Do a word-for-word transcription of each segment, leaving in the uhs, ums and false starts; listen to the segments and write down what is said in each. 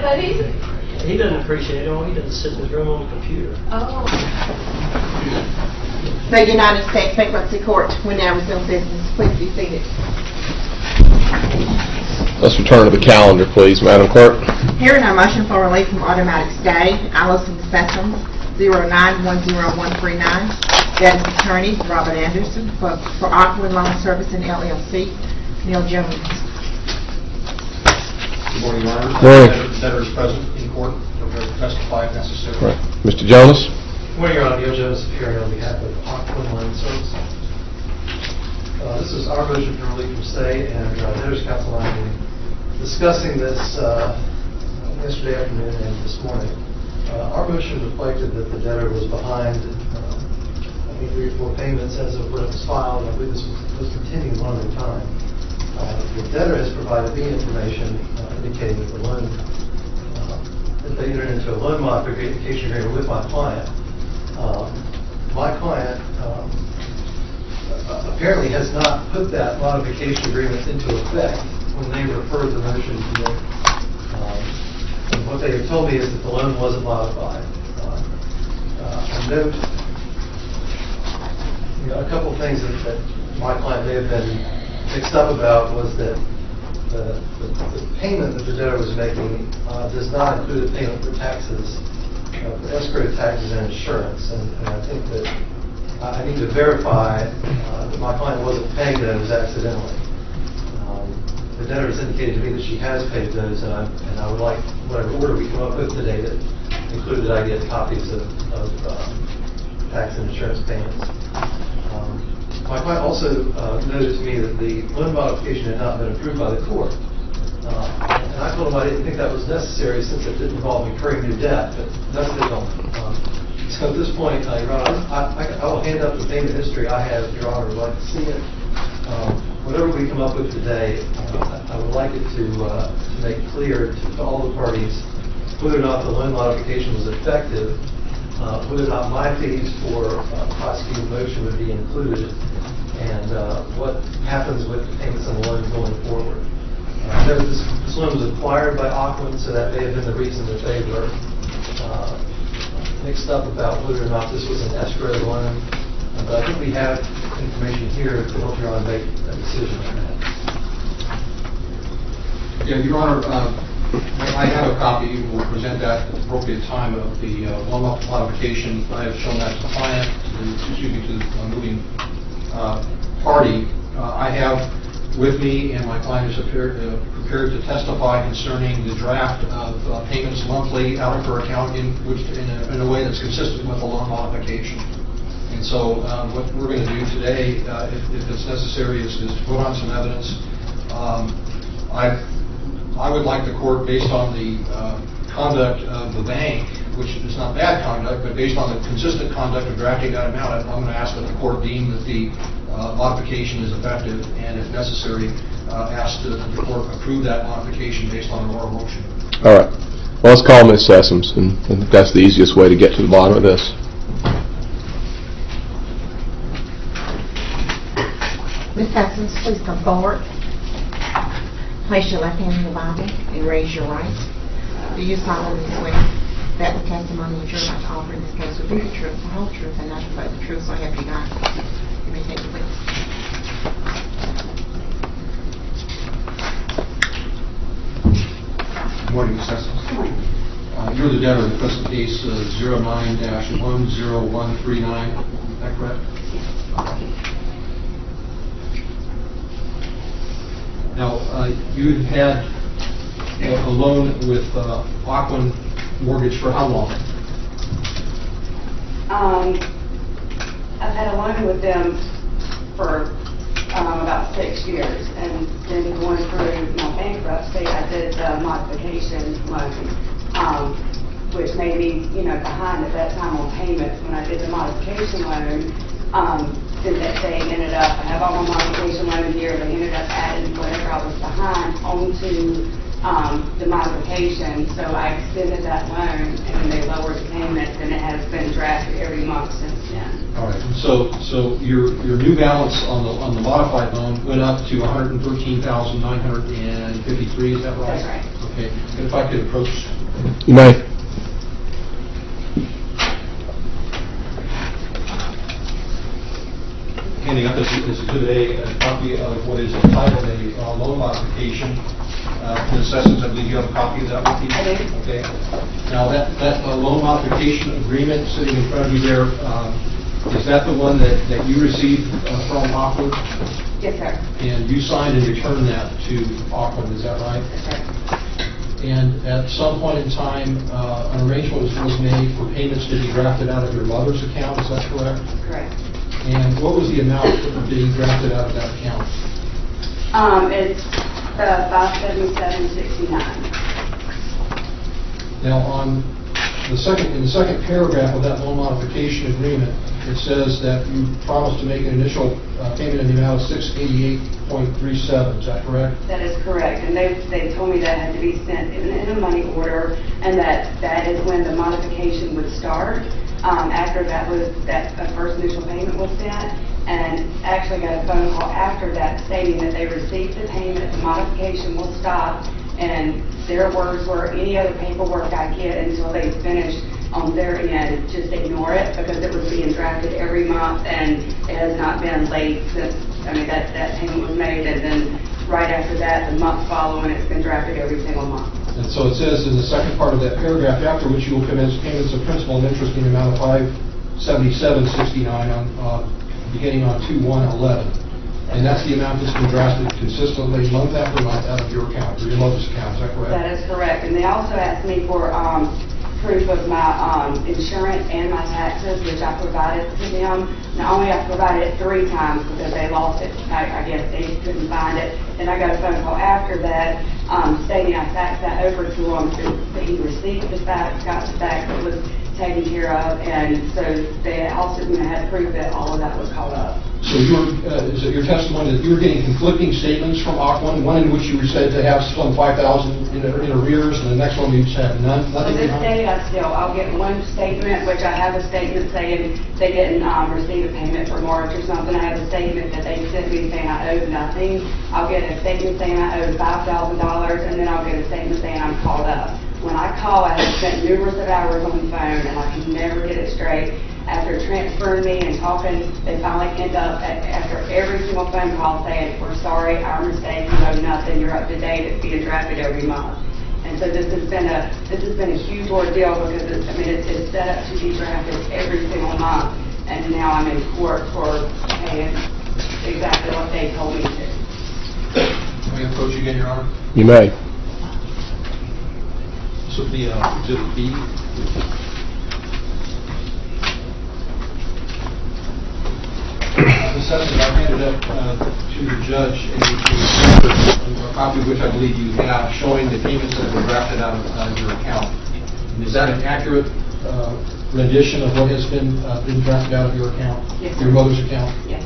that easy? He doesn't appreciate it. All he does is sit in his room on the computer. Oh. The United States Bankruptcy Court will now resume business. Please be seated. Let's return to the calendar, please, Madam Clerk. Hearing our motion for relief from automatic stay, Allison Sessions, zero nine one zero one three nine. Debtor's attorney, Robert Anderson, for, for Aquin Loan Servicing L L C, Neil Jones. Good morning, Your Honor. Morning. The debtor is present in court, prepared to testify if necessary. Right. Mister Jonas? Good morning, Your Honor. Neil Jones appearing on behalf of Aquin Loan Servicing. Uh, this is our motion for relief from stay, and uh, debtor's counsel and I were discussing this uh, yesterday afternoon and this morning. Uh, our motion reflected that the debtor was behind, uh, I think, three or four payments as of when it was filed. I believe this was, was continuing one at a time. Uh, the debtor has provided me information uh, indicating that the loan, uh, that they entered into a loan modification agreement with my client. Um, my client um, apparently has not put that modification agreement into effect when they referred the motion to me. Um, what they have told me is that the loan wasn't modified. Uh, uh, I note you know, a couple of things that, that my client may have been mixed up about was that the, the, the payment that the debtor was making uh, does not include a payment for taxes, uh, for escrow taxes and insurance. And, and I think that I need to verify uh, that my client wasn't paying those accidentally. Um, the debtor has indicated to me that she has paid those, and I, and I would like whatever order we come up with today that included I get copies of, of uh, tax and insurance payments. Um, my client also uh, noted to me that the loan modification had not been approved by the court. Uh, and I told him I didn't think that was necessary since it didn't involve incurring new debt, but that's the deal. Um, So at this point, uh, Your Honor, I, I, I will hand up the payment history I have, Your Honor, would like to see it. Um, whatever we come up with today, uh, I would like it to, uh, to make clear to, to all the parties whether or not the loan modification was effective, uh, whether or not my fees for uh, prosecuting the motion would be included, and uh, what happens with the payments on the loan going forward. Uh, I know this, this loan was acquired by Aquin, so that may have been the reason that they were uh, mixed up about whether or not this was an escrow loan, uh, but I think we have information here to help Your Honor make a decision on that. Yeah, Your Honor, uh, I have a copy. We'll present that at the appropriate time of the uh, loan modification. I have shown that to the client, to the, excuse me, to the uh, moving uh, party. Uh, I have with me, and my client is prepared, uh, prepared to testify concerning the draft of uh, payments monthly out of her account in which in a, in a way that's consistent with the loan modification. And so uh, what we're going to do today, uh, if, if it's necessary, is, is to put on some evidence. Um, I I would like the court, based on the uh, conduct of the bank, which is not bad conduct, but based on the consistent conduct of drafting that amount, I'm going to ask that the court deem that the uh, modification is effective, and if necessary, uh, ask that the court approve that modification based on an oral motion. All right. Well, let's call Miz Sessoms, and I think that's the easiest way to get to the bottom of this. Miz Sessions, please come forward. Place your left hand in the Bible and raise your right. Do you solemnly swear that the testimony that you're about to offer in this case will be the truth, the whole truth, and nothing but the truth, so help you God? You may take the witness. Good morning, Miz Sessoms. Good morning. Uh, you're the debtor in the present case uh, zero nine dash one zero one three nine. Is that correct? Yes. Now, uh, you had a, a loan with uh, Aquin Mortgage for how long? Um, I've had a loan with them for um, about six years, and then going through my bankruptcy, I did the modification loan, um, which made me, you know, behind at that time on payments. When I did the modification loan, um, then that they ended up, I have all my modification loan here, they ended up adding whatever I was behind onto um, the modification, so I extended that loan, and then they lowered the payments, and it has been drafted every month since then. All right. So, so your your new balance on the on the modified loan went up to one hundred thirteen thousand nine hundred fifty-three. Is that right? That's right. Okay, and if I could approach. You may. Handing up this this exhibit A, a copy of what is entitled a uh, loan modification. Uh, Miz Sessoms, I believe you have a copy of that with you? I do. Okay. Now, that, that uh, loan modification agreement sitting in front of you there, um, is that the one that, that you received uh, from Auckland? Yes, sir. And you signed and returned that to Auckland, is that right? That's right. And at some point in time, uh, an arrangement was, was made for payments to be drafted out of your mother's account, is that correct? Correct. And what was the amount that was being drafted out of that account? Um, it's uh, five seventy-seven sixty-nine. Now, on the second, in the second paragraph of that loan modification agreement, it says that you promised to make an initial uh, payment in the amount of six eighty-eight point three seven. Is that correct? That is correct, and they, they told me that had to be sent in, in a money order, and that that is when the modification would start. Um, after that was that a first initial payment was sent, and actually got a phone call after that stating that they received the payment, the modification will stop, and their words were, any other paperwork I get until they finish on their end, just ignore it, because it was being drafted every month, and it has not been late since, I mean, that, that payment was made, and then right after that, the month following, it's been drafted every single month. And so it says in the second part of that paragraph, after which you will commence payments of principal and interest in the amount of five seventy-seven sixty-nine on, uh, beginning on two one eleven. And that's the amount that's been drafted consistently month after month out of your account, or your mother's account, is that correct? That is correct. And they also asked me for um, proof of my um, insurance and my taxes, which I provided to them. Not only I provided it three times because they lost it. I, I guess they couldn't find it. And I got a phone call after that um, stating I faxed that over to them, that he received the fax, got the fax, it was taken care of, and so they also you know, had proof that all of that was caught up. So you're, uh, is it your testimony that you were getting conflicting statements from Auckland, one in which you were said to have some five thousand in, in arrears, and the next one you said none, So nothing this behind? day, I still, I'll get one statement, which I have a statement saying they didn't um, receive a payment for March or something. I have a statement that they sent me saying I owed nothing. I'll get a statement saying I owed five thousand dollars, and then I'll get a statement saying I'm called up. When I call, I have spent numerous of hours on the phone, and I can never get it straight. After transferring me and talking, they finally end up, at, after every single phone call, saying, we're sorry, our mistake, you owe nothing, you're up to date, it's being drafted every month. And so this has been a this has been a huge ordeal because it's, I mean it's, it's set up to be drafted every single month, and now I'm in court for paying exactly what they told me to. Can we approach again, Your Honor? You may. So the uh, exhibit B. Miz Sessoms, I handed up uh, to the judge a, a, a copy of which I believe you have, showing the payments that were drafted out of, out of your account. And is that an accurate uh, rendition of what has been uh, been drafted out of your account, Yes, your sir. mother's account? Yes.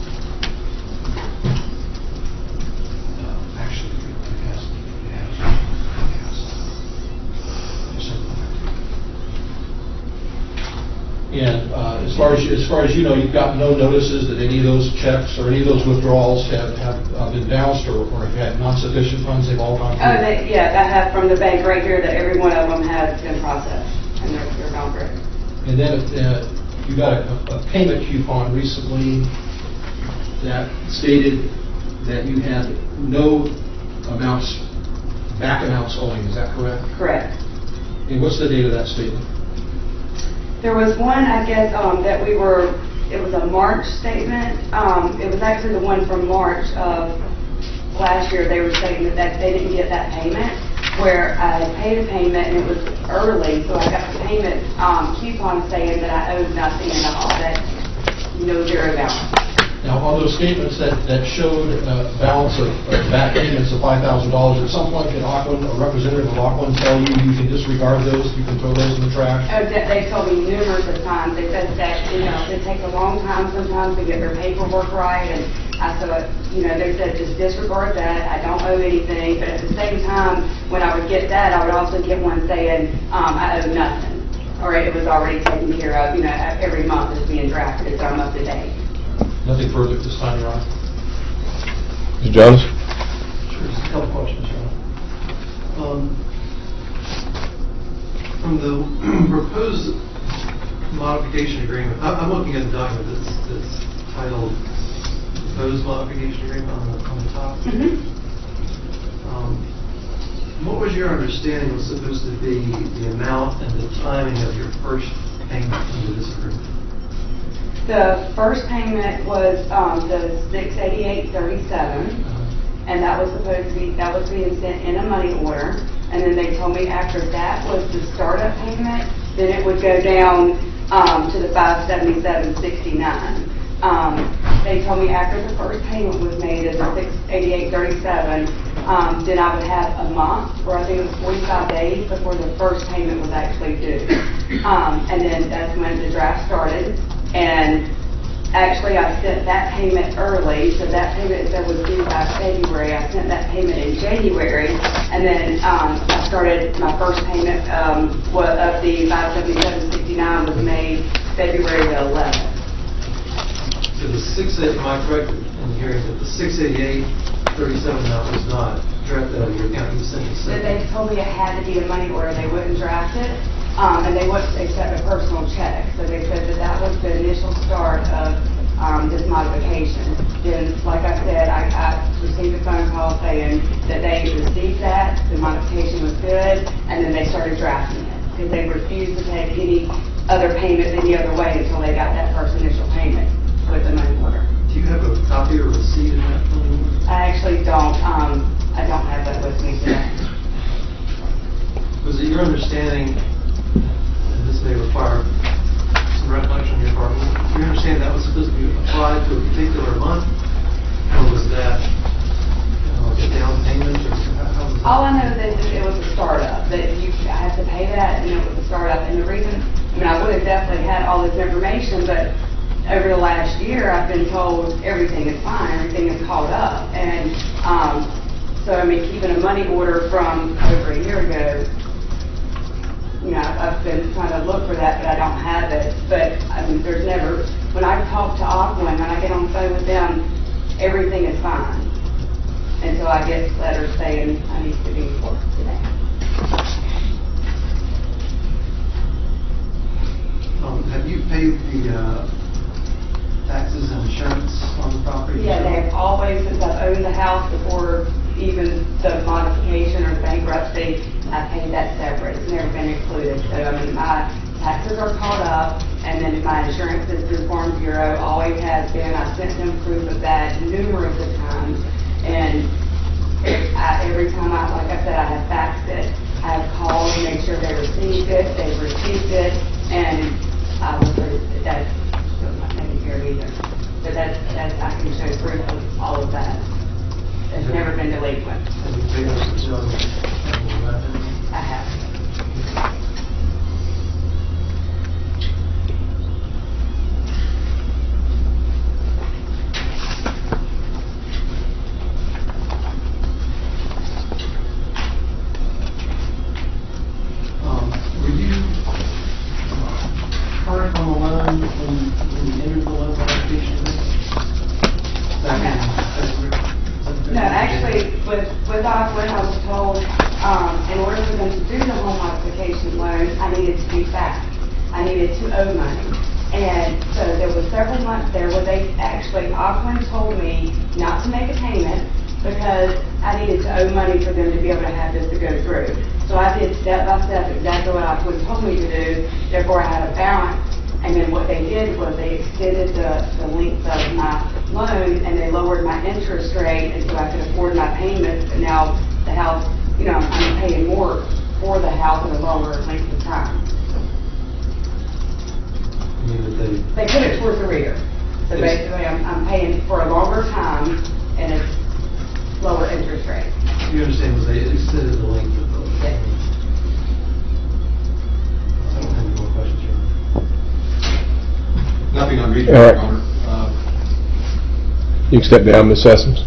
Uh, actually, it has, it has, it has. And uh, as far as as far as you know, you've got no notices that any of those checks or any of those withdrawals have have uh, been bounced or, or have had non-sufficient funds. They've all gone through. Oh, they, yeah, I have from the bank right here that every one of them has been processed, and they're, they're gone through. And then uh, you got a, a payment coupon recently that stated that you had no amounts, back amounts owing. Is that correct? Correct. And what's the date of that statement? There was one, I guess, um, that we were, it was a March statement. Um, it was actually the one from March of last year. They were saying that, that they didn't get that payment, where I paid a payment and it was early, so I got the payment um, coupon saying that I owed nothing and all that, no zero balance. Now, on those statements that, that showed a uh, balance of, of back payments of five thousand dollars, at some point did Auckland, a representative of Auckland, tell you you can disregard those, you can throw those in the trash? Oh, that they told me numerous of times. They said that, you know, it takes a long time sometimes to get their paperwork right, and I thought, you know, they said just disregard that, I don't owe anything, but at the same time, when I would get that, I would also get one saying, um, I owe nothing, or it was already taken care of, you know, every month it's being drafted, so I'm up to date. Nothing further at this time, Your Honor. Mister Jones? Sure, just a couple questions, Your Honor. Um, on the proposed modification agreement, I- I'm looking at the document that's, that's titled proposed modification agreement on the, on the top. Mhm. Um, What was your understanding was supposed to be the amount and the timing of your first payment under this agreement? The first payment was, um, the six eighty-eight thirty-seven, and that was supposed to be, that was being sent in a money order. And then they told me after that was the startup payment, then it would go down, um, to the five seventy-seven sixty-nine. Um, they told me after the first payment was made of the six eighty-eight thirty-seven, um, then I would have a month, or I think it was forty-five days before the first payment was actually due. Um, and then that's when the draft started. And actually, I sent that payment early, so that payment that was due by February, I sent that payment in January, and then um, I started my first payment um, was of the five seventy-seven sixty-nine was made February the eleventh. So the six, eight, am I correct in hearing that the six eighty-eight thirty-seven amount was not drafted out of your account? You sent it So separately? they told me it had to be a money order, they wouldn't draft it, um, and they wouldn't accept a personal check. So they said that that was the initial start of um, this modification. Then, like I said, I, I received a phone call saying that they received that, the modification was good, and then they started drafting it, because they refused to take any other payment any other way until they got that first initial payment with the money order. Do you have a copy or receipt of that money order? I actually don't, um, I don't have that with me today. Was it your understanding, and this may require some recollection on your part, was it your understanding that was supposed to be applied to a particular month? Or was that, you know, like a down payment, or how how was that? All I know is that it was a startup, that you had to pay that, and it was a startup. And the reason, I mean, I would have definitely had all this information, but over the last year, I've been told everything is fine, everything is caught up. And um, so, I mean, keeping a money order from over a year ago, you know, I've been trying to look for that, but I don't have it. But, I mean, there's never, when I talk to Aquin, when I get on the phone with them, everything is fine. And so I get letters saying I need to be work today. Um, have you paid the uh, taxes and insurance on the property? Yeah, they have always, since I've owned the house, before even the modification or bankruptcy, I paid that separate. It's never been included. So, I mean, my taxes are caught up, and then my insurance is through Farm Bureau, always has been. I've sent them proof of that numerous of times. And I, every time I, like I said, I have faxed it. I have called to make sure they received it, they've received it, and I was, that's still not taken care of either. But that's, that's, I can show proof of all of that. It's never been delinquent. Have you paid us the bill? I have. Um, were you current on the loan when, when you entered the loan modification agreement? Back in February? No, actually, with, with Aquin, I was told, um, in order for them to do the home modification loan, I needed to be back. I needed to owe money. And so there were several months there where they actually, Aquin told me not to make a payment because I needed to owe money for them to be able to have this to go through. So I did step by step exactly what Aquin told me to do, therefore I had a balance. And then what they did was they extended the, the length of my loan, and they lowered my interest rate, and so I could afford my payments. And now the house, you know, I'm paying more for the house in a longer length of time. You mean that they, They put it towards the rear. So Yes. basically, I'm, I'm paying for a longer time, and it's lower interest rate. you understand was they extended the length of the loan? Yes. I don't have any more questions here. Nothing unreasonable, All right. Your Honor. Uh, You can step down, Miz Sessoms.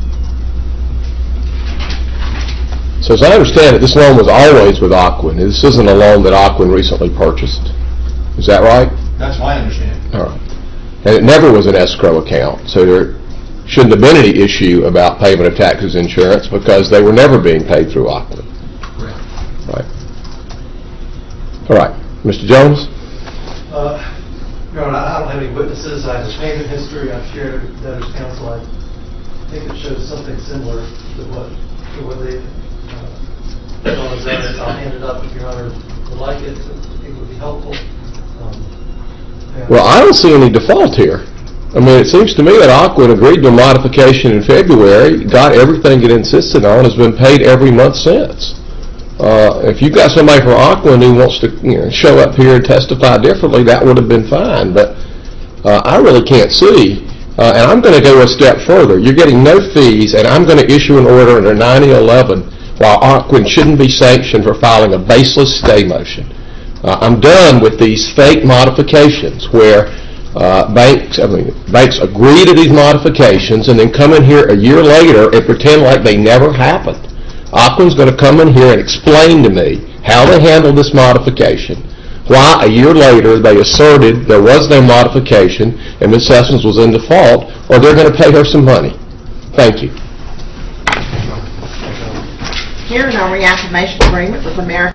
So as I understand it, this loan was always with Aquin. This isn't a loan that Aquin recently purchased. Is that right? That's my understanding. All right. And it never was an escrow account, so there shouldn't have been any issue about payment of taxes and insurance because they were never being paid through Aquin. Correct. Right. All right. Mister Jones? Uh, Your Honor, I don't have any witnesses. I have a payment history I've shared with debtors' counsel. I think it shows something similar to what, to what they, uh, put on his own. I'll hand it up if Your Honor would like it. I think it would be helpful. Um, and- Well, I don't see any default here. I mean, it seems to me that Aquin agreed to a modification in February, got everything it insisted on, has been paid every month since. Uh, if you've got somebody from Aquin who wants to, you know, show up here and testify differently, that would have been fine. But uh, I really can't see. Uh, and I'm going to go a step further. You're getting no fees, and I'm going to issue an order under ninety eleven while Aquin shouldn't be sanctioned for filing a baseless stay motion. Uh, I'm done with these fake modifications where uh, banks, I mean, banks agree to these modifications and then come in here a year later and pretend like they never happened. Aquin's going to come in here and explain to me how they handled this modification, why a year later they asserted there was no modification and Miz Sessions was in default, or they're going to pay her some money. Thank you. Here in our reaffirmation agreement with American